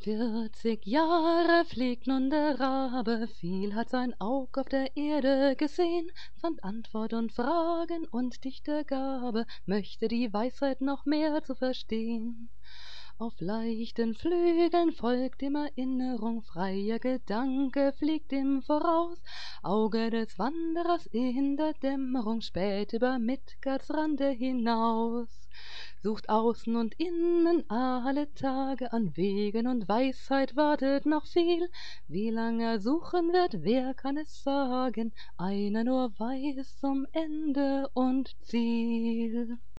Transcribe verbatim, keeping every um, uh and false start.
Vierzig Jahre fliegt nun der Rabe, viel hat sein Aug auf der Erde gesehen, fand Antwort und Fragen und Dichtergabe, möchte die Weisheit noch mehr zu verstehen. Auf leichten Flügeln folgt ihm Erinnerung, freier Gedanke fliegt ihm voraus, Auge des Wanderers in der Dämmerung, spät über Midgards Rande hinaus. Sucht außen und innen alle Tage, an Wegen und Weisheit wartet noch viel. Wie lang er suchen wird, wer kann es sagen? Einer nur weiß um Ende und Ziel.